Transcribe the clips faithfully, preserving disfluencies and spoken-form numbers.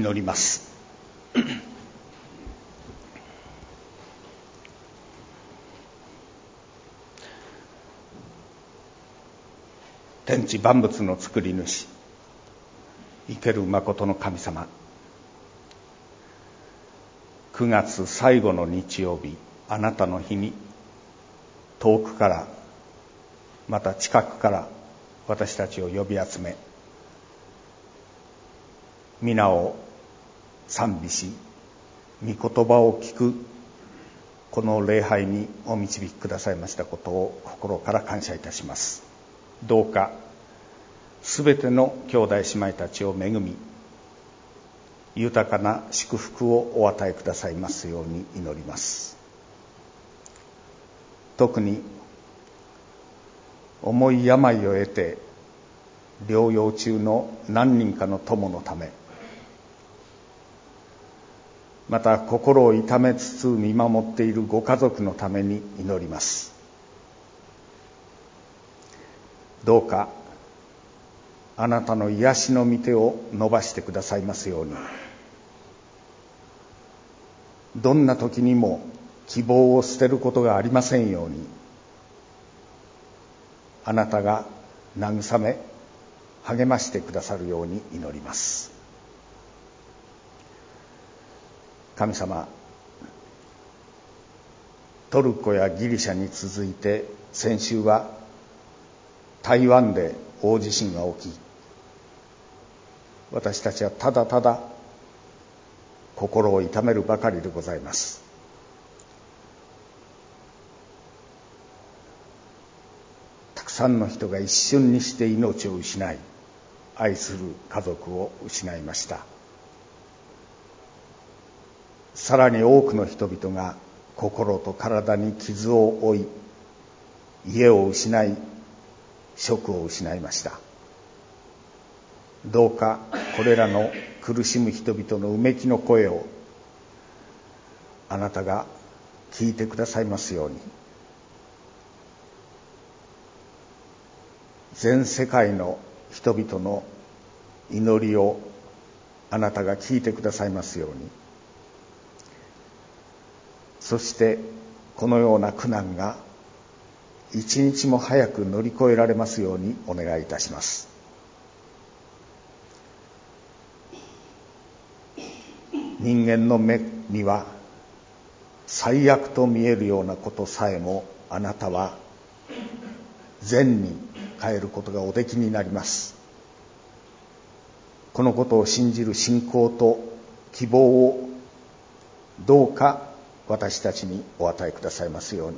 祈ります。天地万物の作り主、生ける誠の神様、くがつ最後の日曜日、あなたの日に遠くからまた近くから私たちを呼び集め、皆を賛美し、御言葉を聞くこの礼拝にお導きくださいましたことを心から感謝いたします。どうかすべての兄弟姉妹たちを恵み、豊かな祝福をお与えくださいますように祈ります。特に重い病を得て療養中の何人かの友のため、また心を痛めつつ見守っているご家族のために祈ります。どうかあなたの癒しの御手を伸ばしてくださいますように、どんな時にも希望を捨てることがありませんように、あなたが慰め励ましてくださるように祈ります。神様、トルコやギリシャに続いて先週は台湾で大地震が起き、私たちはただただ心を痛めるばかりでございます。たくさんの人が一瞬にして命を失い、愛する家族を失いました。さらに多くの人々が心と体に傷を負い、家を失い、職を失いました。どうかこれらの苦しむ人々のうめきの声をあなたが聞いてくださいますように、全世界の人々の祈りをあなたが聞いてくださいますように、そしてこのような苦難が一日も早く乗り越えられますようにお願いいたします。人間の目には最悪と見えるようなことさえもあなたは善に変えることがおできになります。このことを信じる信仰と希望をどうか私たちにお与えくださいますように。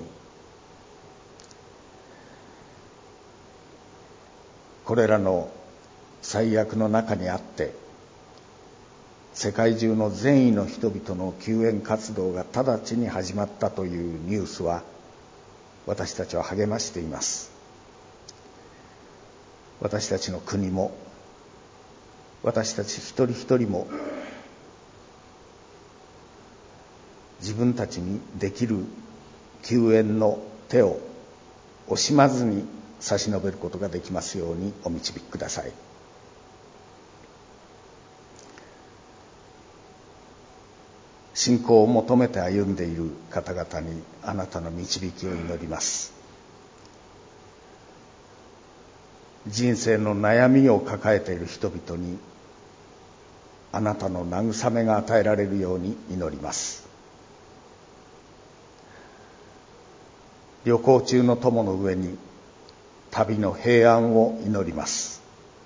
これらの最悪の中にあって世界中の善意の人々の救援活動が直ちに始まったというニュースは私たちは励ましています。私たちの国も私たち一人一人も自分たちにできる救援の手を惜しまずに差し伸べることができますようにお導きください。信仰を求めて歩んでいる方々にあなたの導きを祈ります。人生の悩みを抱えている人々にあなたの慰めが与えられるように祈ります。旅行中の友の上に旅の平安を祈ります。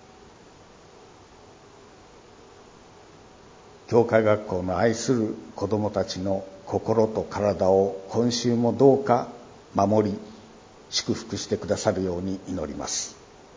教会学校の愛する子どもたちの心と体を今週もどうか守り祝福してくださるように祈ります。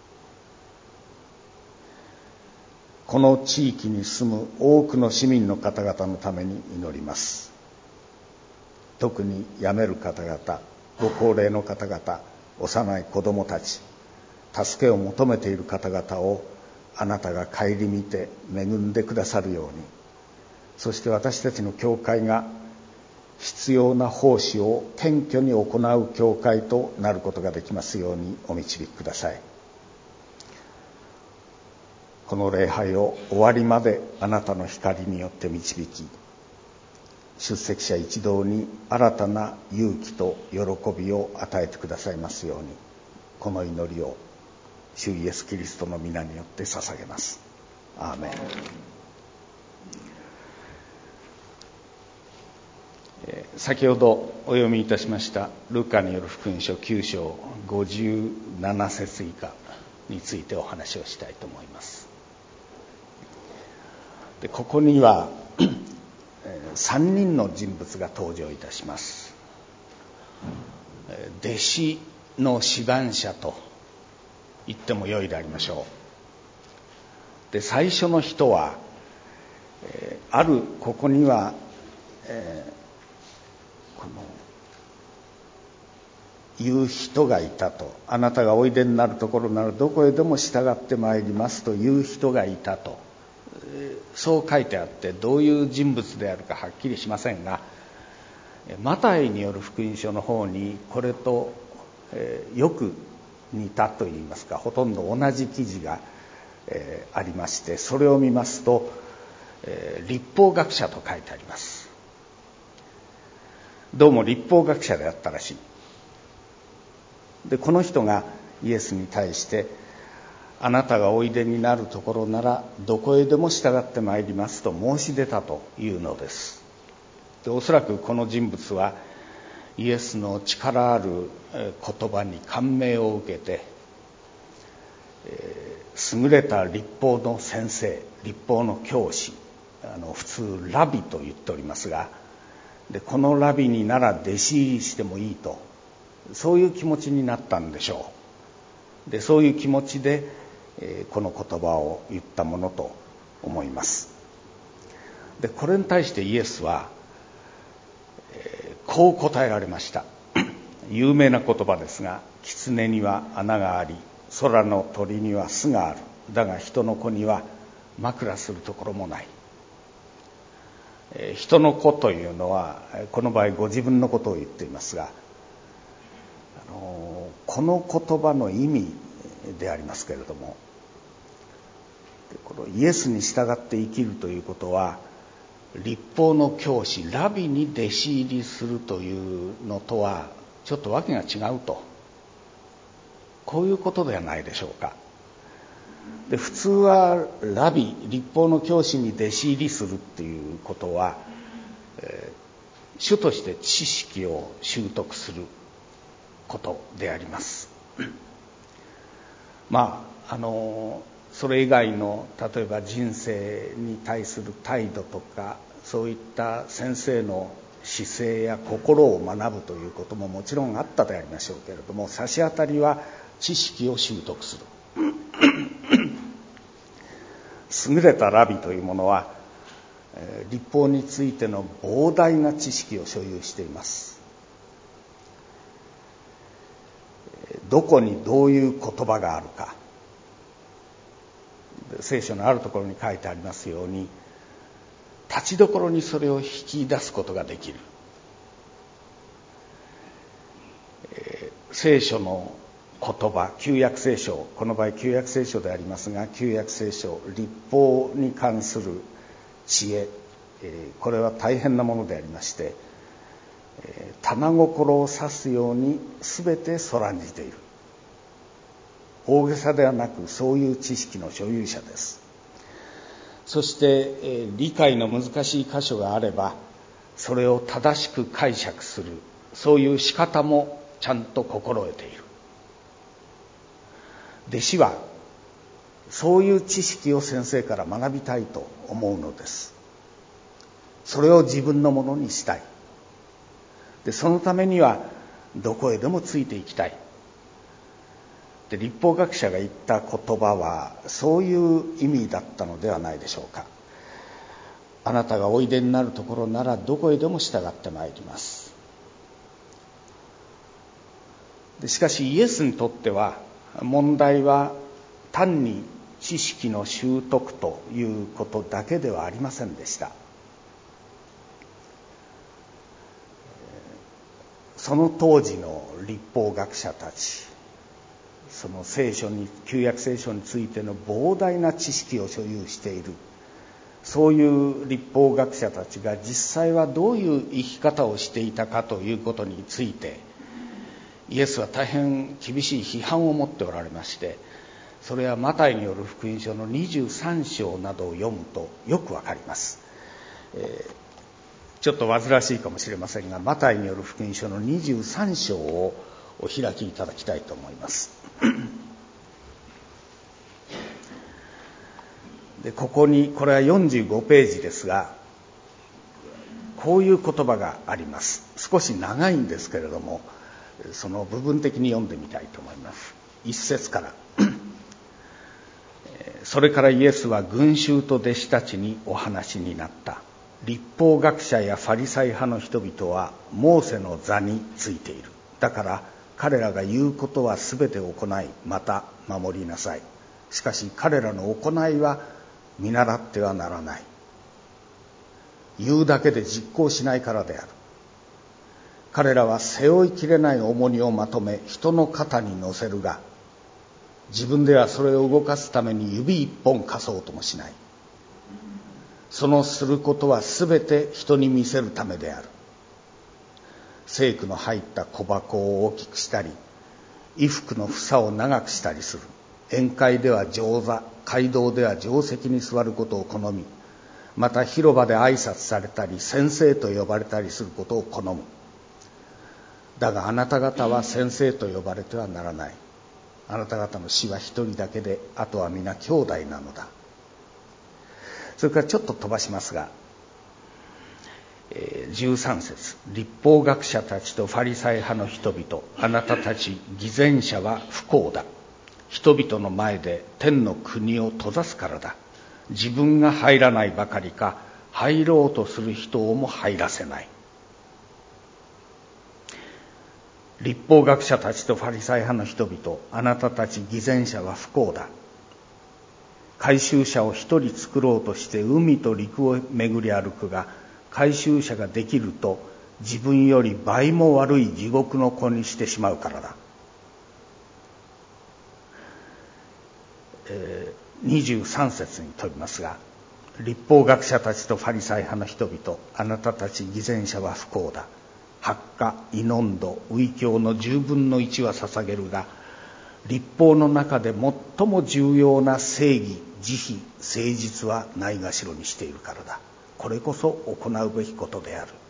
この地域に住む多くの市民の方々のために祈ります。特に病める方々、ご高齢の方々、幼い子どもたち、助けを求めている方々をあなたが顧みて恵んでくださるように、そして私たちの教会が必要な奉仕を謙虚に行う教会となることができますようにお導きください。 この礼拝を終わりまであなたの光によって導き、出席者一同に新たな勇気と喜びを与えてくださいますように、この祈りを主イエスキリストの皆によって捧げます。アーメン。先ほどお読みいたしましたルカによる福音書きゅう章ごじゅうなな節以下についてお話をしたいと思います。でここにはさんにんの人物が登場いたします。弟子の志願者と言ってもよいでありましょう。で最初の人はあるここには、えーこの言う人がいたと、あなたがおいでになるところならどこへでも従ってまいりますという人がいたと、そう書いてあって、どういう人物であるかはっきりしませんが、マタイによる福音書の方にこれと、えー、よく似たといいますか、ほとんど同じ記事が、えー、ありまして、それを見ますと、えー、律法学者と書いてあります。どうも律法学者であったらしい。でこの人がイエスに対して、あなたがおいでになるところならどこへでも従ってまいりますと申し出たというのです。でおそらくこの人物はイエスの力ある言葉に感銘を受けて、えー、優れた律法の先生、律法の教師、あの普通ラビと言っておりますが、でこのラビになら弟子入りしてもいいと、そういう気持ちになったんでしょう。でそういう気持ちで、えー、この言葉を言ったものと思います。でこれに対してイエスは、えー、こう答えられました。有名な言葉ですが、狐には穴があり、空の鳥には巣がある。だが人の子には枕するところもない。人の子というのはこの場合ご自分のことを言っていますが、あのこの言葉の意味でありますけれども、このイエスに従って生きるということは、律法の教師ラビに弟子入りするというのとはちょっとわけが違うと、こういうことではないでしょうか。で普通はラビ、律法の教師に弟子入りするっていうことは、えー、主として知識を習得することであります。まああのそれ以外の例えば人生に対する態度とか、そういった先生の姿勢や心を学ぶということももちろんあったでありましょうけれども、差し当たりは知識を習得する。優れたラビというものは、えー、律法についての膨大な知識を所有しています。どこにどういう言葉があるか、聖書のあるところに書いてありますように、立ちどころにそれを引き出すことができる。えー、聖書の言葉、旧約聖書、この場合旧約聖書でありますが、旧約聖書、律法に関する知恵、えー、これは大変なものでありまして、えー、棚心を指すように全てそらんじている。大げさではなく、そういう知識の所有者です。そして、えー、理解の難しい箇所があれば、それを正しく解釈する、そういう仕方もちゃんと心得ている。弟子はそういう知識を先生から学びたいと思うのです。それを自分のものにしたい。でそのためにはどこへでもついていきたい。で律法学者が言った言葉はそういう意味だったのではないでしょうか。あなたがおいでになるところならどこへでも従ってまいります。でしかしイエスにとっては問題は単に知識の習得ということだけではありませんでした。その当時の律法学者たち、 その聖書に旧約聖書についての膨大な知識を所有している、そういう律法学者たちが実際はどういう生き方をしていたかということについて、イエスは大変厳しい批判を持っておられまして、それはマタイによる福音書のにじゅうさん章などを読むとよくわかります。えー、ちょっと煩わしいかもしれませんが、マタイによる福音書のにじゅうさん章をお開きいただきたいと思います。でここに、これはよんじゅうごページですが、こういう言葉があります。少し長いんですけれども、その部分的に読んでみたいと思います。一節からそれからイエスは群衆と弟子たちにお話になった。律法学者やファリサイ派の人々はモーセの座についている。だから彼らが言うことはすべて行い、また守りなさい。しかし彼らの行いは見習ってはならない。言うだけで実行しないからである。彼らは背負いきれない重荷をまとめ人の肩に乗せるが、自分ではそれを動かすために指一本貸そうともしない。そのすることはすべて人に見せるためである。聖句の入った小箱を大きくしたり、衣服の房を長くしたりする。宴会では上座、街道では定席に座ることを好み、また広場で挨拶されたり先生と呼ばれたりすることを好む。だがあなた方は先生と呼ばれてはならない。あなた方の子は一人だけで、あとは皆兄弟なのだ。それからちょっと飛ばしますが、じゅうさん節、律法学者たちとファリサイ派の人々、あなたたち偽善者は不幸だ。人々の前で天の国を閉ざすからだ。自分が入らないばかりか、入ろうとする人をも入らせない。律法学者たちとファリサイ派の人々、あなたたち偽善者は不幸だ。回収者を一人作ろうとして海と陸を巡り歩くが、回収者ができると自分より倍も悪い地獄の子にしてしまうからだ。えー、にじゅうさん節に飛びますが、律法学者たちとファリサイ派の人々、あなたたち偽善者は不幸だ。発火、イノンド、ウイ教の十分の一は捧げるが、律法の中で最も重要な正義、慈悲、誠実はないがしろにしているからだ。これこそ行うべきことである。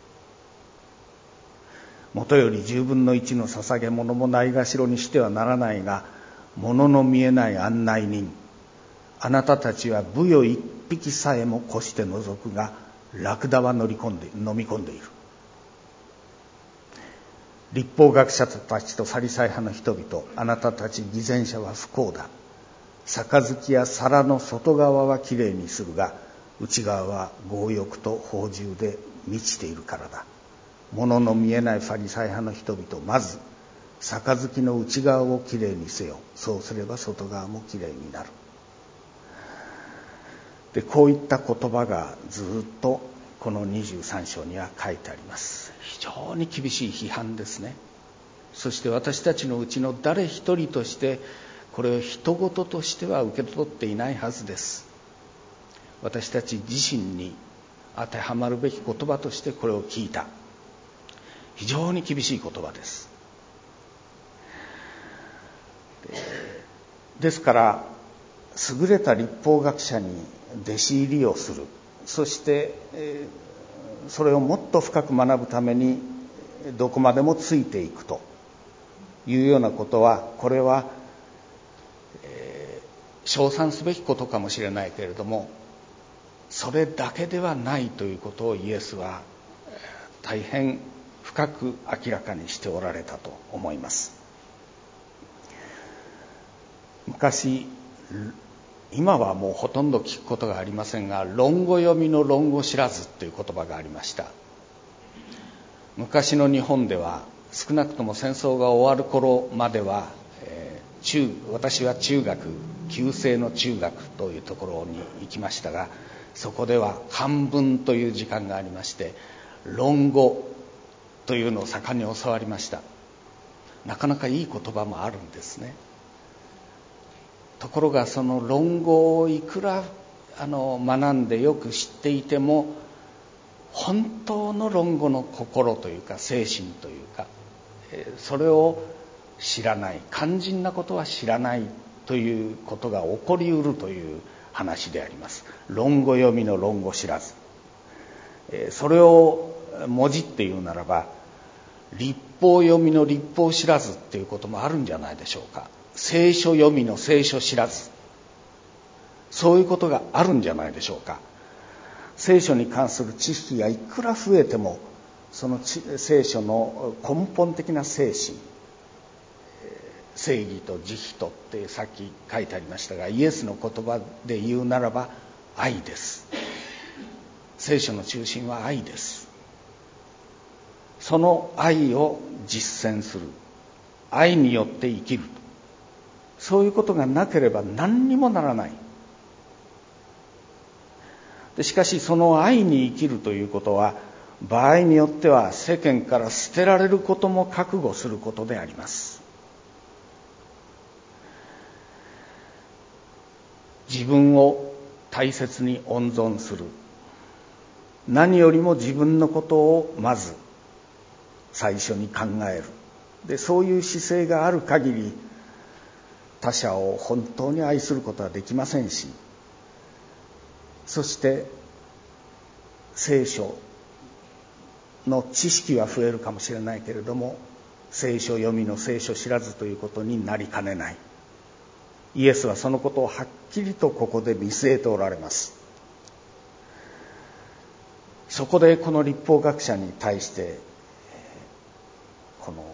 もとより十分の一の捧げ物もないがしろにしてはならないが、物の見えない案内人、あなたたちはブヨ一匹さえも越して除くが、ラクダは乗り込んで飲み込んでいる。律法学者たちとファリサイ派の人々、あなたたち偽善者は不幸だ。杯や皿の外側はきれいにするが、内側は強欲と放縦で満ちているからだ。物の見えないファリサイ派の人々、まず杯の内側をきれいにせよ。そうすれば外側もきれいになる。で、こういった言葉がずっとこのにじゅうさん章には書いてあります。非常に厳しい批判ですね。そして私たちのうちの誰一人としてこれを人事としては受け取っていないはずです。私たち自身に当てはまるべき言葉としてこれを聞いた。非常に厳しい言葉です。ですから優れた律法学者に弟子入りをする、そしてそれをもっと深く学ぶためにどこまでもついていくというようなことは、これは、えー、称賛すべきことかもしれないけれども、それだけではないということをイエスは大変深く明らかにしておられたと思います。昔、今はもうほとんど聞くことがありませんが、論語読みの論語知らずという言葉がありました。昔の日本では少なくとも戦争が終わる頃までは、えー、中私は中学旧制の中学というところに行きましたが、そこでは漢文という時間がありまして、論語というのを盛んに教わりました。なかなかいい言葉もあるんですね。 ところがその論語をいくらあの学んでよく知っていても、本当の論語の心というか精神というか、それを知らない、肝心なことは知らないということが起こりうるという話であります。論語読みの論語知らず、それをもじって言うならば、律法読みの律法知らずっていうこともあるんじゃないでしょうか。聖書読みの聖書知らず、そういうことがあるんじゃないでしょうか。聖書に関する知識がいくら増えても、その聖書の根本的な精神、正義と慈悲とってさっき書いてありましたが、イエスの言葉で言うならば愛です。聖書の中心は愛です。その愛を実践する、愛によって生きる、そういうことがなければ何にもならない。でしかしその愛に生きるということは、場合によっては世間から捨てられることも覚悟することであります。自分を大切に温存する、何よりも自分のことをまず最初に考える。で、そういう姿勢がある限り、他者を本当に愛することはできませんし、そして聖書の知識は増えるかもしれないけれども、聖書読みの聖書知らずということになりかねない。イエスはそのことをはっきりとここで見据えておられます。そこでこの律法学者に対して、この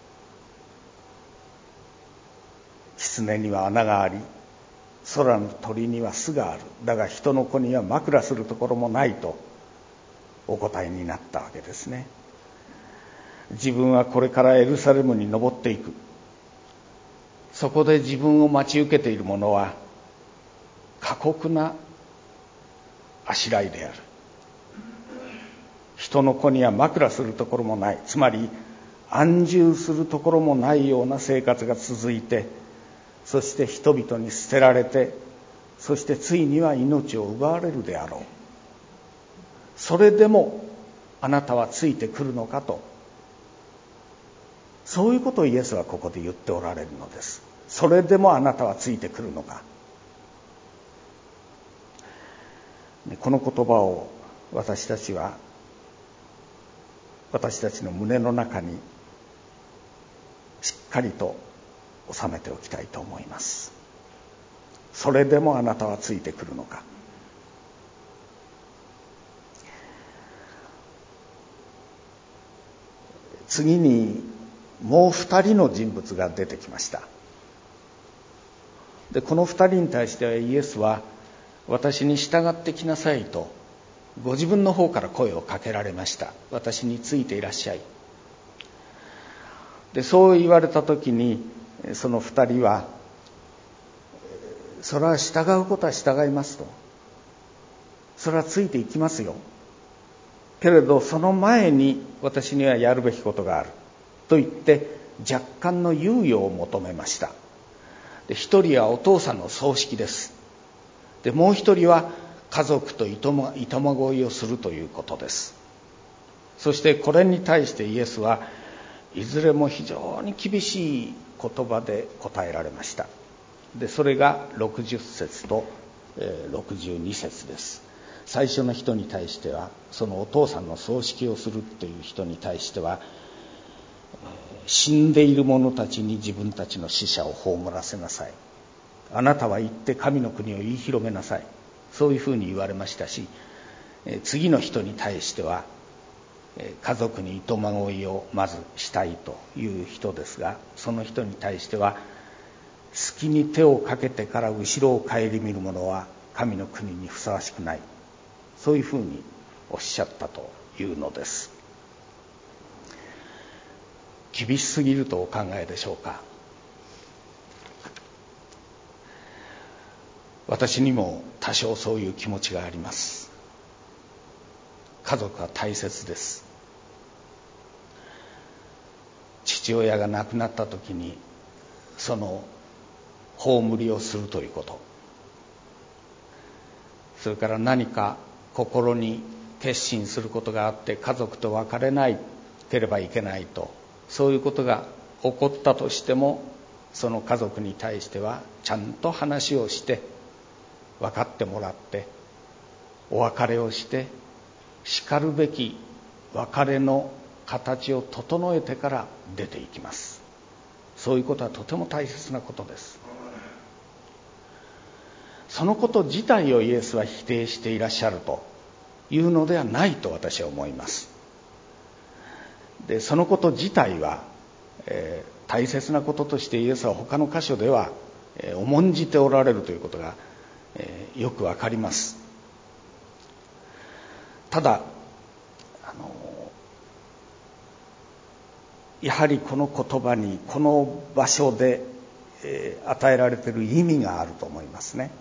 狐には穴があり、空の鳥には巣がある、だが人の子には枕するところもないとお答えになったわけですね。自分はこれからエルサレムに登っていく。そこで自分を待ち受けているものは過酷なあしらいである。人の子には枕するところもない、つまり安住するところもないような生活が続いて、そして人々に捨てられて、そしてついには命を奪われるであろう。それでもあなたはついてくるのかと、そういうことをイエスはここで言っておられるのです。それでもあなたはついてくるのか。この言葉を私たちは私たちの胸の中にしっかりと収めておきたいと思います。それでもあなたはついてくるのか。次にもう二人の人物が出てきました。で、この二人に対してはイエスは、私に従ってきなさいとご自分の方から声をかけられました。私についていらっしゃい。で、そう言われた時にその二人は、それは従うことは従いますと、それはついていきますよ、けれどその前に私にはやるべきことがあると言って若干の猶予を求めました。で、一人はお父さんの葬式です。で、もう一人は家族といとま、いとまごいをするということです。そしてこれに対してイエスはいずれも非常に厳しい言葉で答えられました。で、それがろくじゅっ節とろくじゅうに節です。最初の人に対しては、そのお父さんの葬式をするという人に対しては、死んでいる者たちに自分たちの死者を葬らせなさい、あなたは行って神の国を言い広めなさい、そういうふうに言われましたし、次の人に対しては家族にいとまごいをまずしたいという人ですが、その人に対しては、隙に手をかけてから後ろを顧みる者は神の国にふさわしくない、そういうふうにおっしゃったというのです。厳しすぎるとお考えでしょうか。私にも多少そういう気持ちがあります。家族は大切です。父親が亡くなった時に、その葬りをするということ、それから何か心に決心することがあって家族と別れなければいけないと、そういうことが起こったとしても、その家族に対してはちゃんと話をして分かってもらって、お別れをしてしかるべき別れの形を整えてから出ていきます。そういうことはとても大切なことです。そのこと自体をイエスは否定していらっしゃるというのではないと私は思います。で、そのこと自体は、えー、大切なこととしてイエスは他の箇所では、えー、重んじておられるということが、えー、よくわかります。ただあのやはりこの言葉にこの場所で、えー、与えられている意味があると思いますね。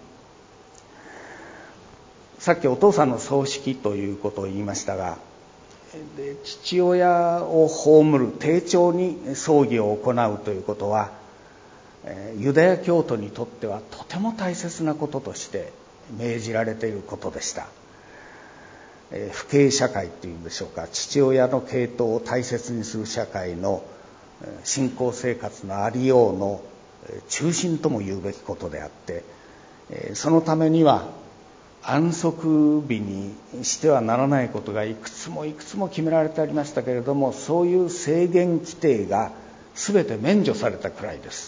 さっきお父さんの葬式ということを言いましたが、で父親を葬る、丁重に葬儀を行うということは、えー、ユダヤ教徒にとってはとても大切なこととして命じられていることでした。えー、父系社会というんでしょうか、父親の系統を大切にする社会の信仰生活のありようの中心とも言うべきことであって、えー、そのためには安息日にしてはならないことがいくつもいくつも決められてありましたけれども、そういう制限規定が全て免除されたくらいです。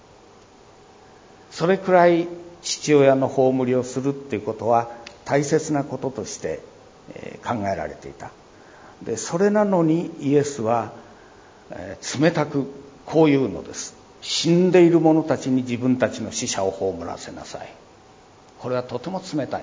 それくらい父親の葬りをするっていうことは大切なこととして考えられていた。で、それなのにイエスは冷たくこう言うのです。死んでいる者たちに自分たちの死者を葬らせなさい。これはとても冷たい。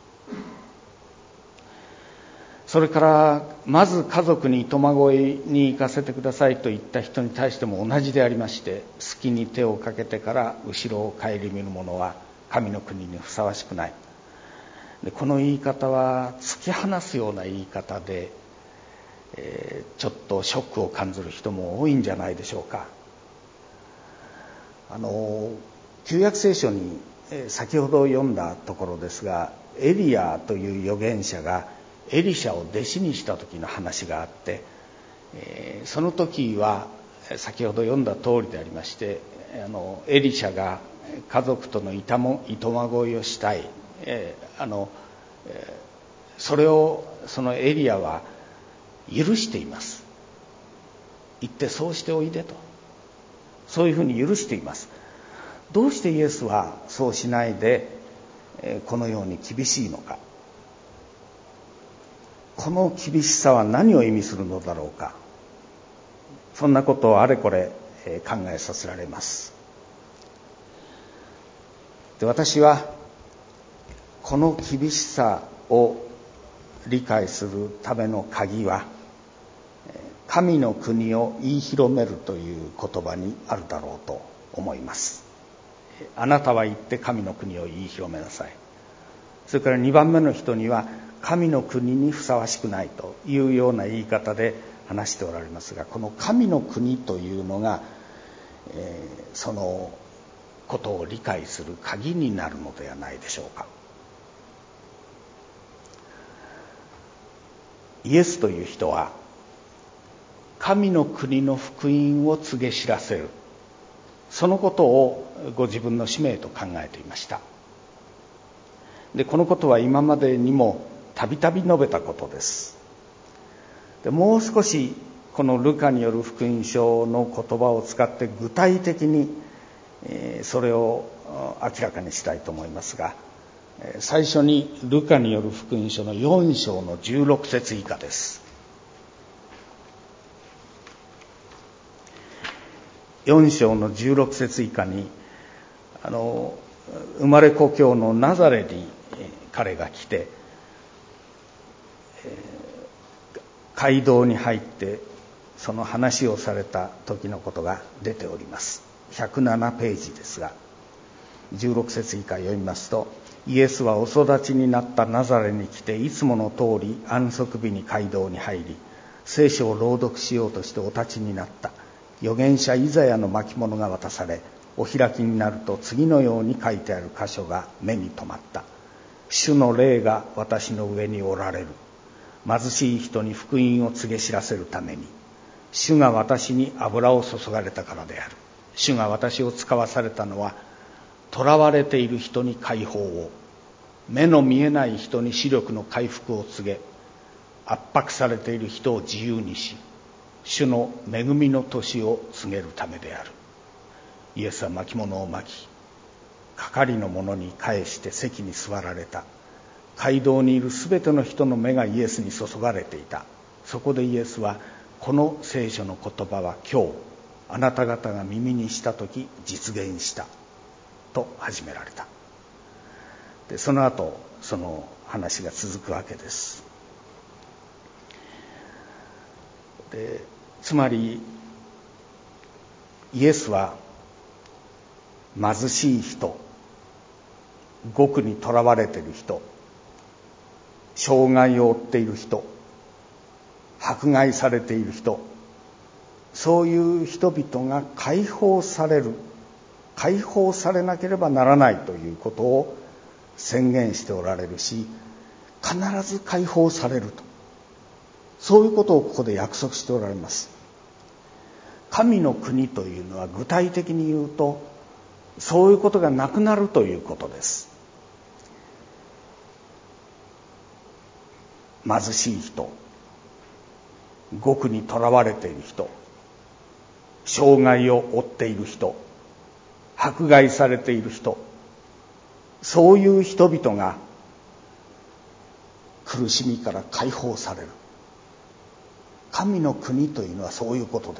それからまず家族に苫小牧に行かせてくださいと言った人に対しても同じでありまして、隙に手をかけてから後ろを顧みる者は神の国にふさわしくない。で、この言い方は突き放すような言い方で、えー、ちょっとショックを感じる人も多いんじゃないでしょうか。あの旧約聖書に先ほど読んだところですが、エリアという預言者がエリシャを弟子にした時の話があって、えー、その時は先ほど読んだ通りでありまして、あのエリシャが家族とのいたもいとまごいをしたい、えー、あの、えー、それをそのエリアは許しています。行ってそうしておいでと、そういうふうに許しています。どうしてイエスはそうしないでこのように厳しいのか。この厳しさは何を意味するのだろうか。そんなことをあれこれ考えさせられます。で、私はこの厳しさを理解するための鍵は、神の国を言い広めるという言葉にあるだろうと思います。あなたは行って神の国を言い広めなさい。それからにばんめの人には神の国にふさわしくないというような言い方で話しておられますが、この神の国というのが、えー、そのことを理解する鍵になるのではないでしょうか。イエスという人は神の国の福音を告げ知らせる、そのことをご自分の使命と考えていました。で、このことは今までにもたびたび述べたことです。で、もう少しこのルカによる福音書の言葉を使って具体的にそれを明らかにしたいと思いますが、最初にルカによる福音書のよん章のじゅうろく節以下です。よん章のじゅうろく節以下に、あの生まれ故郷のナザレに彼が来て、街道に入ってその話をされた時のことが出ております。ひゃくななページですが、じゅうろく節以下読みますと、イエスはお育ちになったナザレに来て、いつもの通り安息日に街道に入り、聖書を朗読しようとしてお立ちになった。預言者イザヤの巻物が渡され、 お開きになると次のように書いてある箇所が目に留まった。主の霊が私の上におられる。貧しい人に福音を告げ知らせるために、主が私に油を注がれたからである。主が私を使わされたのは、囚われている人に解放を、目の見えない人に視力の回復を告げ、圧迫されている人を自由にし、主の恵みの年を告げるためである。イエスは巻物を巻き、係の者に返して席に座られた。街道にいるすべての人の目がイエスに注がれていた。そこでイエスは、この聖書の言葉は今日あなた方が耳にしたとき実現したと始められた。でその後その話が続くわけです。でつまりイエスは貧しい人、獄に囚われている人、障害を負っている人、迫害されている人、そういう人々が解放される、解放されなければならないということを宣言しておられるし、必ず解放されると、そういうことをここで約束しておられます。神の国というのは具体的に言うと、そういうことがなくなるということです。貧しい人、獄に囚われている人、障害を負っている人、迫害されている人、そういう人々が苦しみから解放される。神の国というのはそういうことです。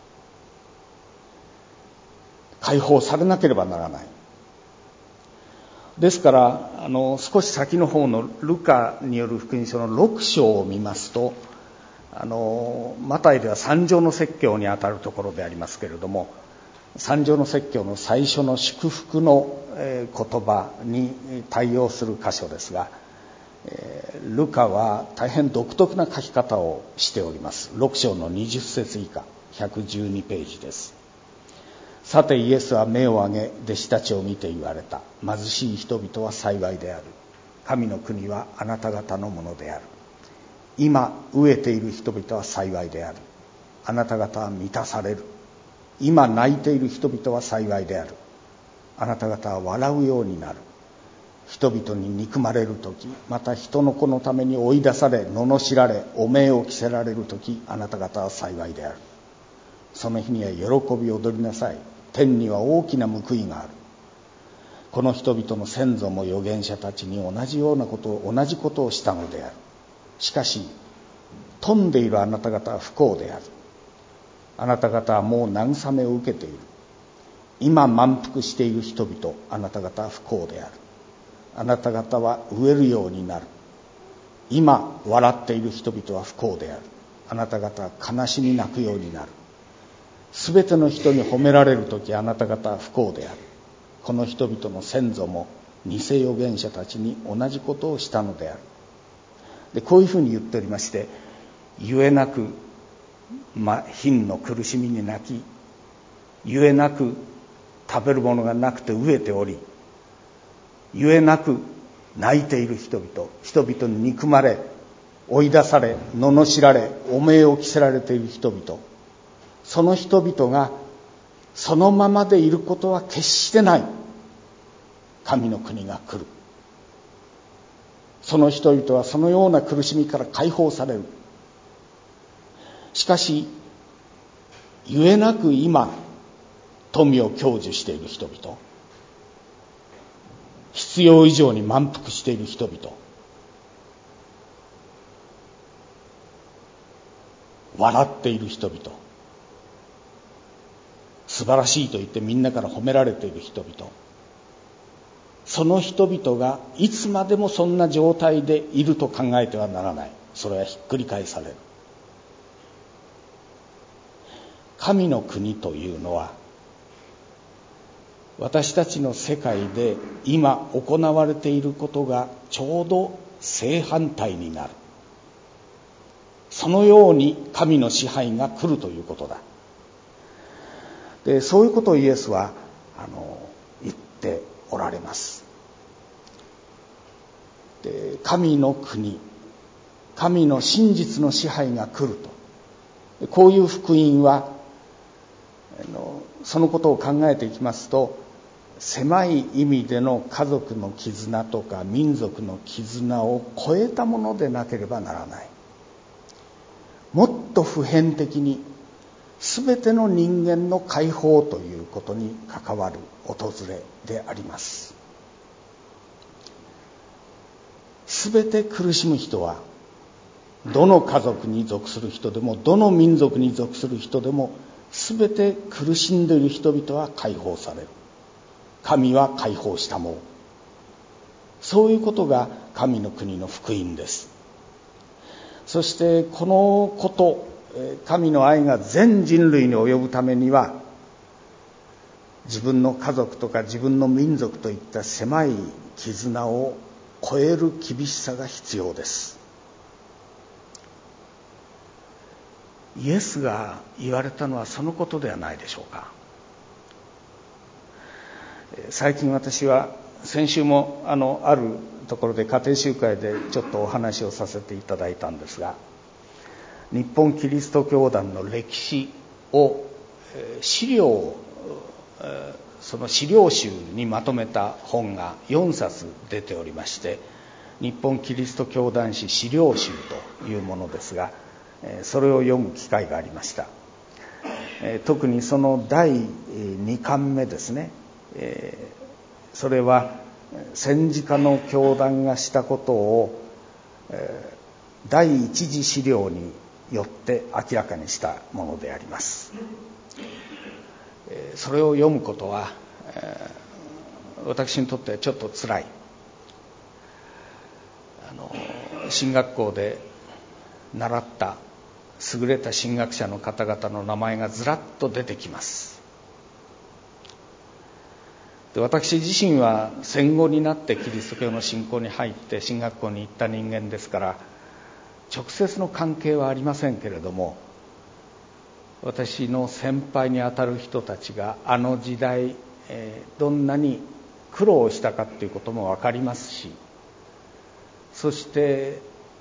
解放されなければならない。ですからあの少し先の方のルカによる福音書のろく章を見ますと、あのマタイでは三条の説教にあたるところでありますけれども、三条の説教の最初の祝福の言葉に対応する箇所ですが、ルカは大変独特な書き方をしております。ろく章のにじゅっ節以下、ひゃくじゅうにページです。さてイエスは目を上げ弟子たちを見て言われた。貧しい人々は幸いである。神の国はあなた方のものである。今飢えている人々は幸いである。あなた方は満たされる。今泣いている人々は幸いである。あなた方は笑うようになる。人々に憎まれるとき、また人の子のために追い出され、罵られ、汚名を着せられるとき、あなた方は幸いである。その日には喜び踊りなさい。天には大きな報いがある。この人々の先祖も預言者たちに同じようなことを同じことをしたのである。しかし富んでいるあなた方は不幸である。あなた方はもう慰めを受けている。今満腹している人々、あなた方は不幸である。あなた方は飢えるようになる。今笑っている人々は不幸である。あなた方は悲しみ泣くようになる。すべての人に褒められるとき、あなた方は不幸である。この人々の先祖も偽預言者たちに同じことをしたのである。でこういうふうに言っておりまして、ゆえなく、ま、貧の苦しみに泣き、ゆえなく食べるものがなくて飢えており、ゆえなく泣いている人々、人々に憎まれ、追い出され、罵られ、汚名を着せられている人々、その人々がそのままでいることは決してない。神の国が来る。その人々はそのような苦しみから解放される。しかしゆえなく今富を享受している人々、必要以上に満腹している人々、笑っている人々、素晴らしいと言ってみんなから褒められている人々、その人々がいつまでもそんな状態でいると考えてはならない。それはひっくり返される。神の国というのは、私たちの世界で今行われていることがちょうど正反対になる。そのように神の支配が来るということだ。でそういうことをイエスはあの言っておられます。で、神の国、神の真実の支配が来ると、こういう福音はあのそのことを考えていきますと、狭い意味での家族の絆とか民族の絆を超えたものでなければならない。もっと普遍的に全ての人間の解放ということに関わる訪れであります。全て苦しむ人は、どの家族に属する人でもどの民族に属する人でも、全て苦しんでいる人々は解放される。神は解放したもの。そういうことが神の国の福音です。そしてこのこと、神の愛が全人類に及ぶためには、自分の家族とか自分の民族といった狭い絆を超える厳しさが必要です。イエスが言われたのはそのことではないでしょうか。最近私は、先週もあのあるところで家庭集会でちょっとお話をさせていただいたんですが、日本キリスト教団の歴史を資料その資料集にまとめた本がよんさつ出ておりまして、日本キリスト教団史資料集というものですが、それを読む機会がありました。特にそのだいにかんめですね、それは戦時下の教団がしたことを第一次資料によって明らかにしたものであります。それを読むことは私にとってはちょっとつらい。あの神学校で習った優れた神学者の方々の名前がずらっと出てきます。で、私自身は戦後になってキリスト教の信仰に入って神学校に行った人間ですから、直接の関係はありませんけれども、私の先輩にあたる人たちがあの時代、えー、どんなに苦労したかということも分かりますし、そして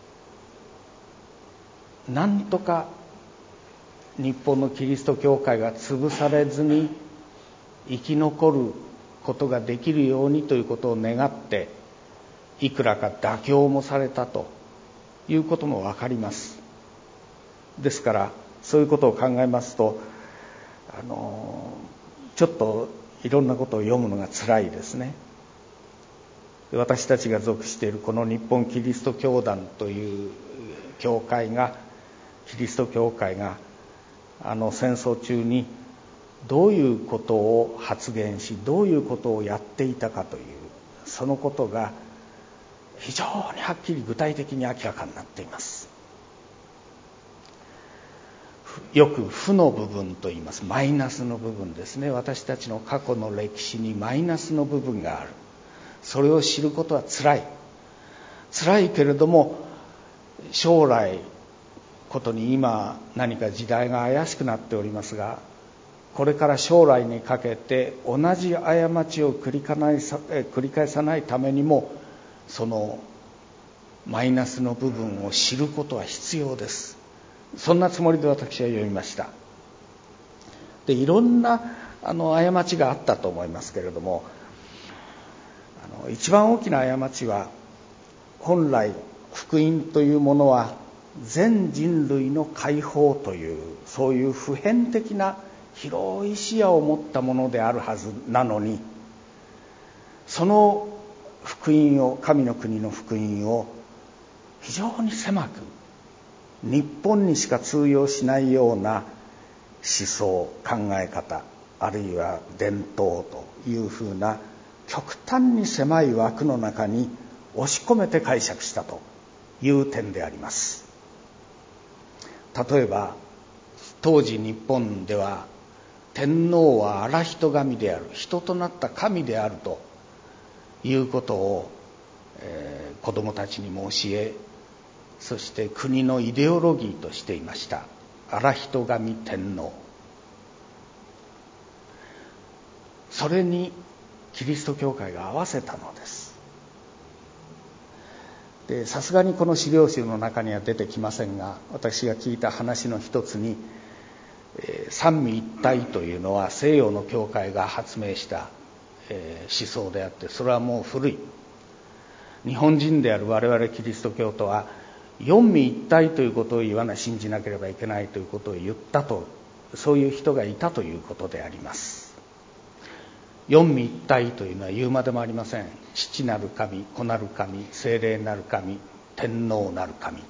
なんとか日本のキリスト教会が潰されずに生き残ることができるようにということを願って、いくらか妥協もされたということも分かります。ですからそういうことを考えますと、あのちょっといろんなことを読むのがつらいですね。私たちが属しているこの日本キリスト教団という教会がキリスト教会があの戦争中にどういうことを発言し、どういうことをやっていたかという、そのことが非常にはっきり具体的に明らかになっています。よく負の部分と言います。マイナスの部分ですね。私たちの過去の歴史にマイナスの部分がある。それを知ることはつらい。つらいけれども、将来ことに今何か時代が怪しくなっておりますが、これから将来にかけて同じ過ちを繰り返さ、繰り返さないためにも、そのマイナスの部分を知ることは必要です。そんなつもりで私は読みました。で、いろんなあの過ちがあったと思いますけれども、あの一番大きな過ちは、本来福音というものは全人類の解放という、そういう普遍的な広い視野を持ったものであるはずなのに、その福音を、神の国の福音を非常に狭く、日本にしか通用しないような思想、考え方、あるいは伝統というふうな極端に狭い枠の中に押し込めて解釈したという点であります。例えば当時日本では天皇は現人神である、人となった神であるということを、えー、子どもたちにも教え、そして国のイデオロギーとしていました。現人神天皇。 それにキリスト教会が合わせたのです。で、さすがにこの資料集の中には出てきませんが、私が聞いた話の一つに、えー、三位一体というのは西洋の教会が発明した、えー、思想であって、それはもう古い。日本人である我々キリスト教徒は四位一体ということを言わな信じなければいけないということを言ったと、そういう人がいたということであります。四位一体というのは言うまでもありません。父なる神、子なる神、聖霊なる神、天皇なる神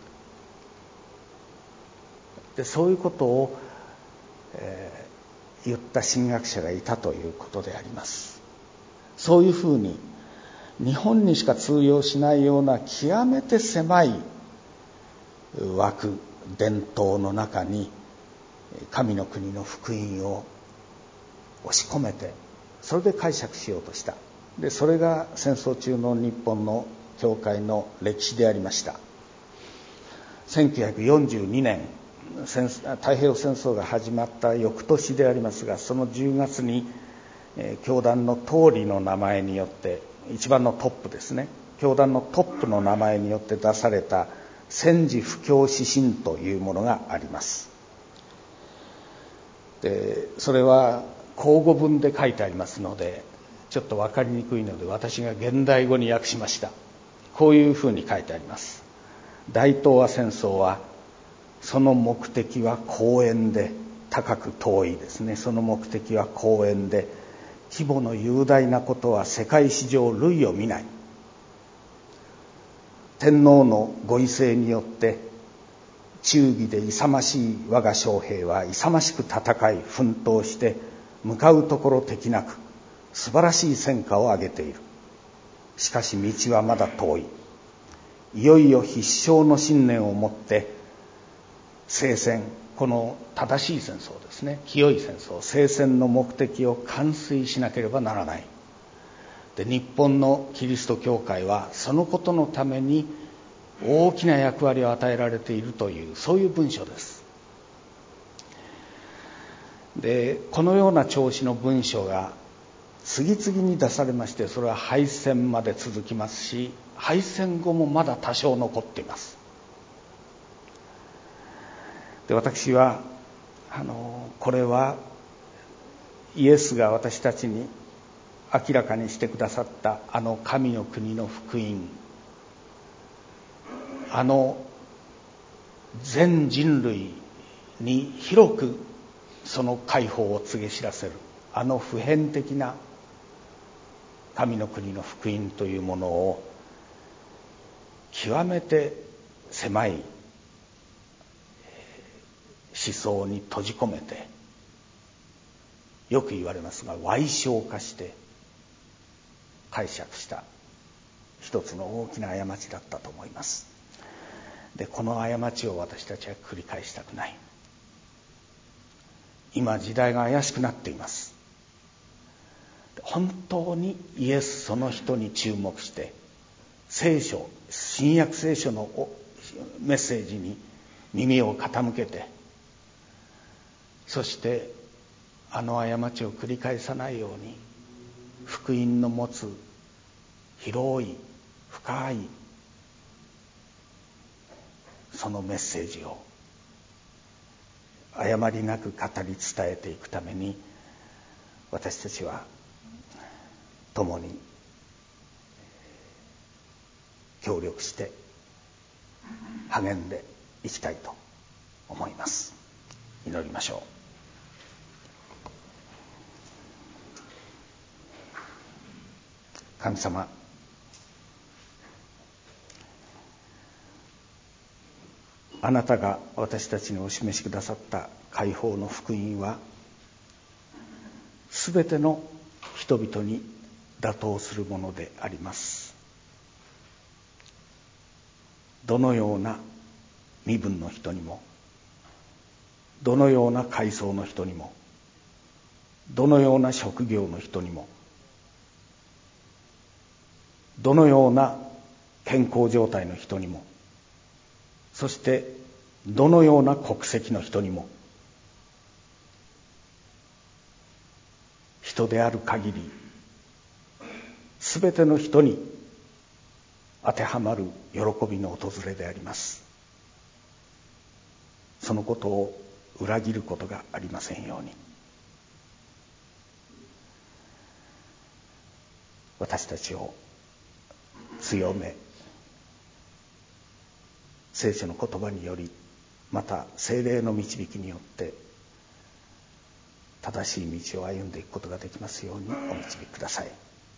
で、そういうことを、えー、言った神学者がいたということであります。そういうふうに日本にしか通用しないような極めて狭い枠、伝統の中に神の国の福音を押し込めて、それで解釈しようとした。で、それが戦争中の日本の教会の歴史でありました。せんきゅうひゃくよんじゅうにねん、太平洋戦争が始まった翌年でありますが、そのじゅうがつに、えー、教団の統理の名前によって、一番のトップですね、教団のトップの名前によって出された戦時布教指針というものがあります。で、それは口語文で書いてありますので、ちょっと分かりにくいので私が現代語に訳しました。こういうふうに書いてあります。大東亜戦争はその目的は公園で、高く遠いですね、その目的は公園で、規模の雄大なことは世界史上類を見ない。天皇のご威勢によって忠義で勇ましい我が将兵は勇ましく戦い奮闘して向かうところ敵なく素晴らしい戦果を上げている。しかし道はまだ遠い。いよいよ必勝の信念を持って聖戦、この正しい戦争ですね、清い戦争、聖戦の目的を完遂しなければならない。で、日本のキリスト教会はそのことのために大きな役割を与えられているという、そういう文書です。で、このような調子の文書が次々に出されまして、それは敗戦まで続きますし、敗戦後もまだ多少残っています。で、私はあのこれはイエスが私たちに明らかにしてくださったあの神の国の福音、あの全人類に広くその解放を告げ知らせる、あの普遍的な神の国の福音というものを極めて狭い思想に閉じ込めて、よく言われますが歪小化して解釈した一つの大きな過ちだったと思います。で、この過ちを私たちは繰り返したくない。今時代が怪しくなっています。本当にイエスその人に注目して聖書、新約聖書のメッセージに耳を傾けて、そしてあの過ちを繰り返さないように、福音の持つ広い深いそのメッセージを誤りなく語り伝えていくために、私たちは共に協力して励んでいきたいと思います。祈りましょう。神様、あなたが私たちにお示しくださった解放の福音は、すべての人々に妥当するものであります。どのような身分の人にも、どのような階層の人にも、どのような職業の人にも、どのような健康状態の人にも、そしてどのような国籍の人にも、一人である限り、すべての人に当てはまる喜びの訪れであります。そのことを裏切ることがありませんように。私たちを強め、聖書の言葉により、また聖霊の導きによって正しい道を歩んでいくことができますようにお導きください。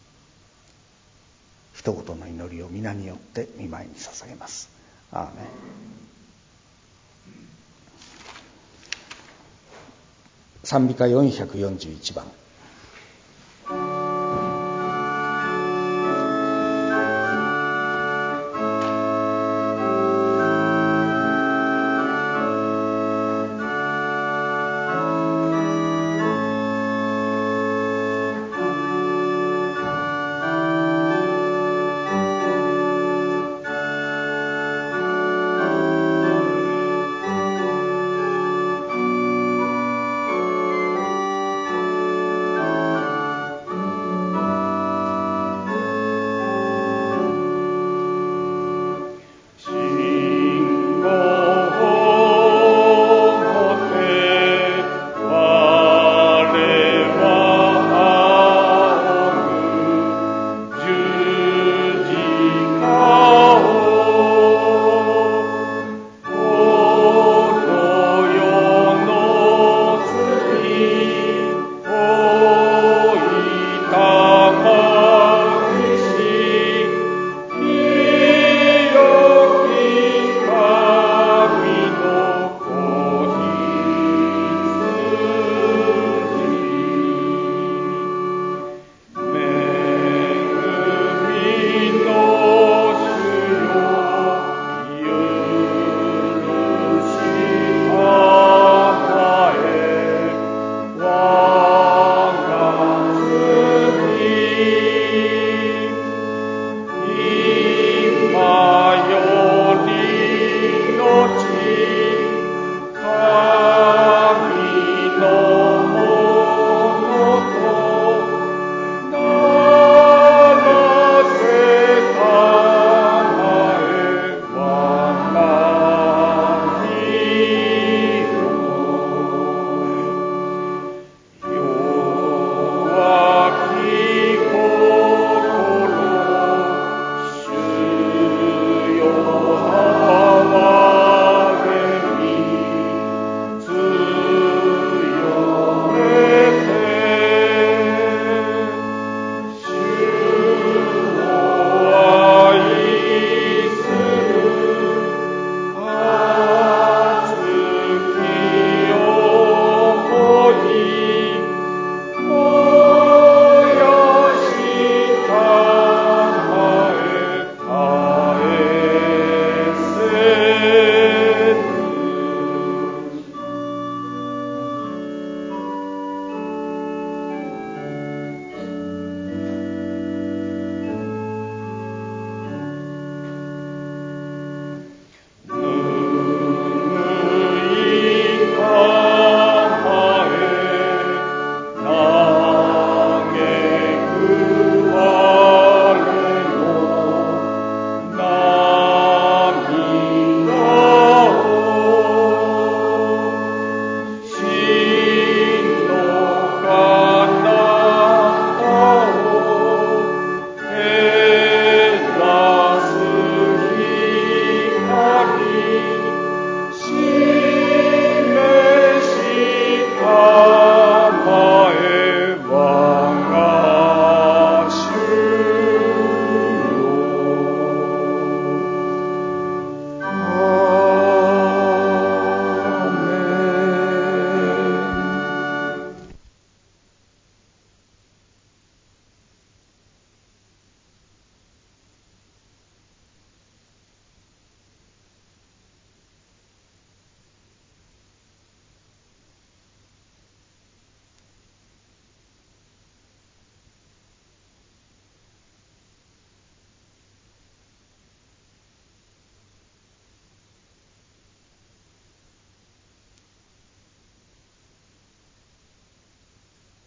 一言の祈りを皆によって御前に捧げます。アーメン。賛美歌よんひゃくよんじゅういちばん。